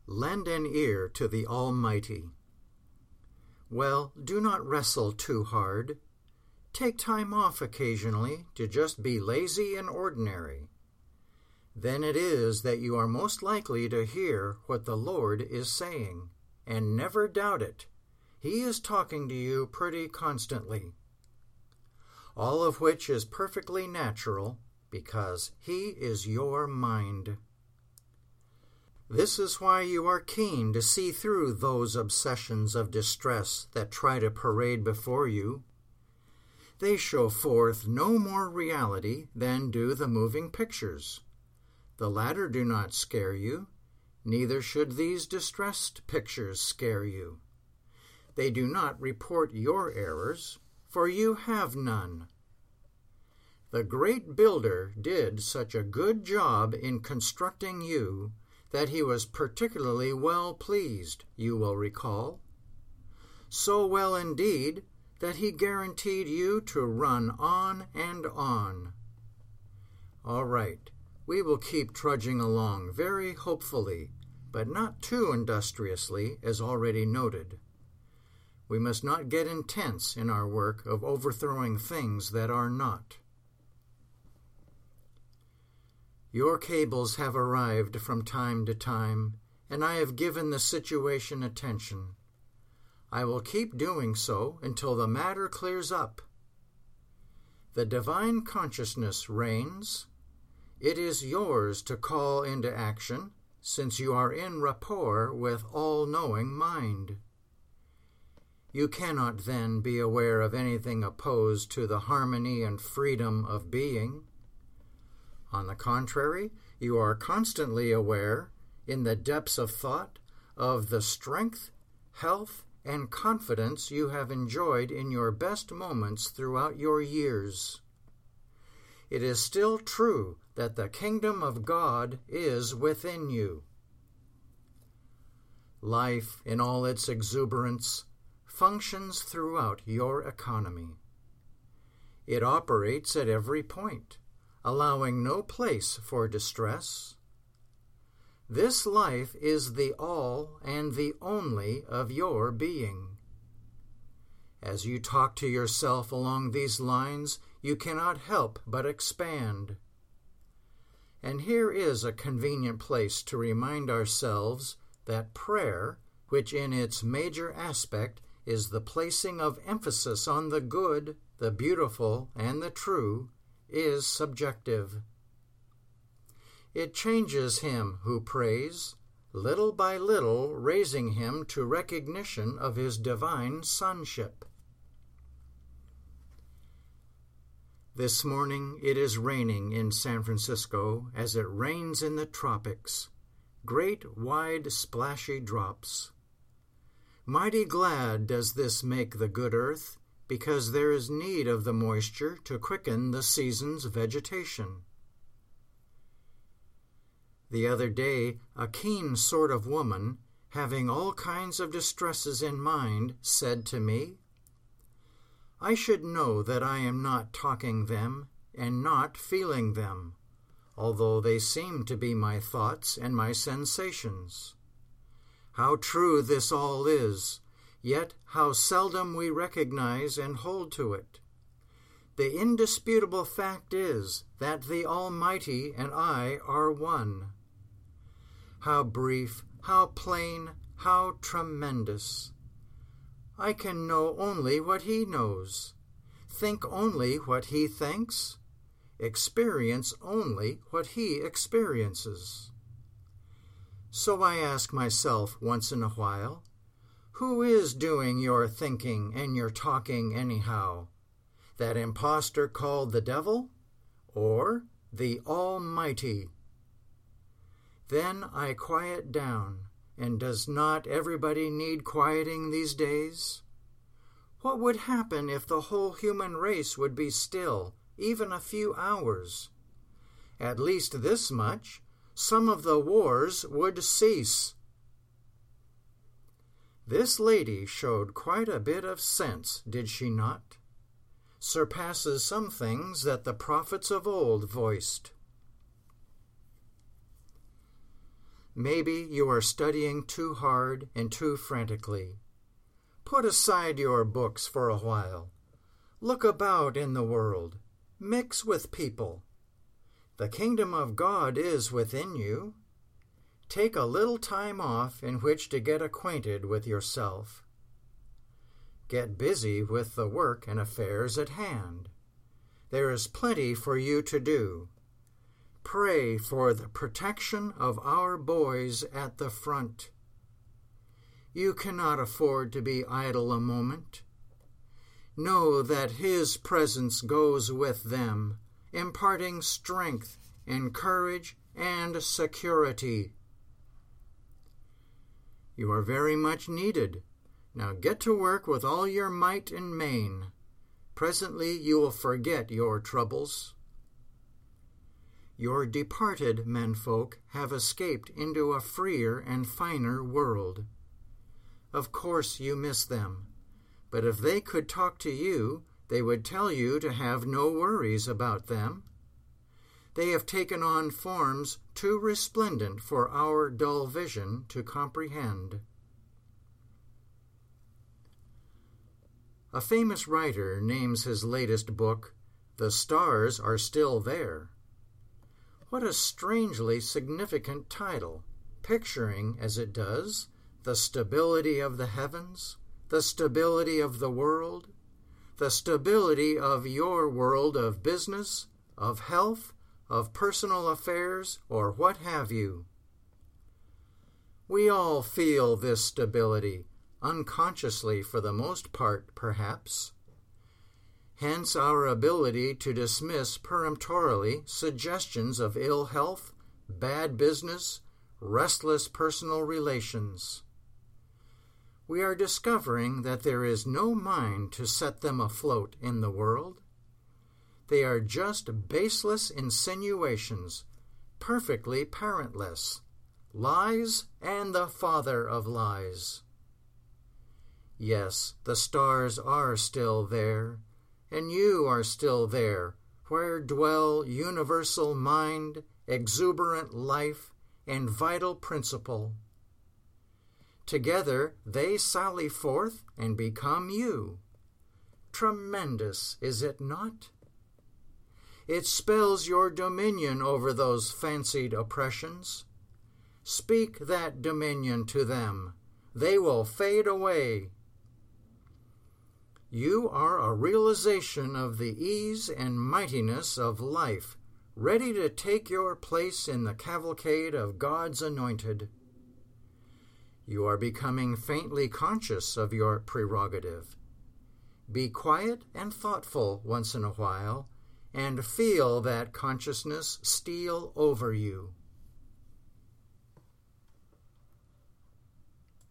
Lend an ear to the Almighty. Well, do not wrestle too hard. Take time off occasionally to just be lazy and ordinary. Then it is that you are most likely to hear what the Lord is saying, and never doubt it. He is talking to you pretty constantly. All of which is perfectly natural, because He is your mind. This is why you are keen to see through those obsessions of distress that try to parade before you. They show forth no more reality than do the moving pictures. The latter do not scare you, neither should these distressed pictures scare you. They do not report your errors, for you have none. The great builder did such a good job in constructing you that he was particularly well pleased, you will recall. So well indeed that he guaranteed you to run on and on. All right, we will keep trudging along very hopefully, but not too industriously, as already noted. We must not get intense in our work of overthrowing things that are not. Your cables have arrived from time to time, and I have given the situation attention. I will keep doing so until the matter clears up. The divine consciousness reigns. It is yours to call into action, since you are in rapport with all-knowing mind. You cannot then be aware of anything opposed to the harmony and freedom of being. On the contrary, you are constantly aware, in the depths of thought, of the strength, health, and confidence you have enjoyed in your best moments throughout your years. It is still true that the kingdom of God is within you. Life, in all its exuberance, functions throughout your economy. It operates at every point, allowing no place for distress. This life is the all and the only of your being. As you talk to yourself along these lines, you cannot help but expand. And here is a convenient place to remind ourselves that prayer, which in its major aspect is the placing of emphasis on the good, the beautiful, and the true, is subjective. It changes him who prays, little by little raising him to recognition of his divine sonship. This morning it is raining in San Francisco as it rains in the tropics, great wide splashy drops. Mighty glad does this make the good earth, because there is need of the moisture to quicken the season's vegetation. The other day, a keen sort of woman, having all kinds of distresses in mind, said to me, "I should know that I am not talking them and not feeling them, although they seem to be my thoughts and my sensations. How true this all is, yet how seldom we recognize and hold to it. The indisputable fact is that the Almighty and I are one. How brief, how plain, how tremendous! I can know only what He knows, think only what He thinks, experience only what He experiences. So I ask myself once in a while, who is doing your thinking and your talking anyhow? That impostor called the devil, or the Almighty? Then I quiet down, and does not everybody need quieting these days? What would happen if the whole human race would be still, even a few hours? At least this much, some of the wars would cease. This lady showed quite a bit of sense, did she not? Surpasses some things that the prophets of old voiced. Maybe you are studying too hard and too frantically. Put aside your books for a while. Look about in the world. Mix with people. The kingdom of God is within you. Take a little time off in which to get acquainted with yourself. Get busy with the work and affairs at hand. There is plenty for you to do. Pray for the protection of our boys at the front. You cannot afford to be idle a moment. Know that His presence goes with them, imparting strength and courage and security. You are very much needed. Now get to work with all your might and main. Presently you will forget your troubles. Your departed menfolk have escaped into a freer and finer world. Of course you miss them, but if they could talk to you, they would tell you to have no worries about them. They have taken on forms too resplendent for our dull vision to comprehend. A famous writer names his latest book, "The Stars Are Still There." What a strangely significant title, picturing, as it does, the stability of the heavens, the stability of the world, the stability of your world of business, of health, of personal affairs, or what have you. We all feel this stability, unconsciously for the most part, perhaps. Hence our ability to dismiss peremptorily suggestions of ill health, bad business, restless personal relations. We are discovering that there is no mind to set them afloat in the world. They are just baseless insinuations, perfectly parentless, lies and the father of lies. Yes, the stars are still there, and you are still there, where dwell universal mind, exuberant life, and vital principle. Together they sally forth and become you. Tremendous, is it not? It spells your dominion over those fancied oppressions. Speak that dominion to them. They will fade away. You are a realization of the ease and mightiness of life, ready to take your place in the cavalcade of God's anointed. You are becoming faintly conscious of your prerogative. Be quiet and thoughtful once in a while, and feel that consciousness steal over you.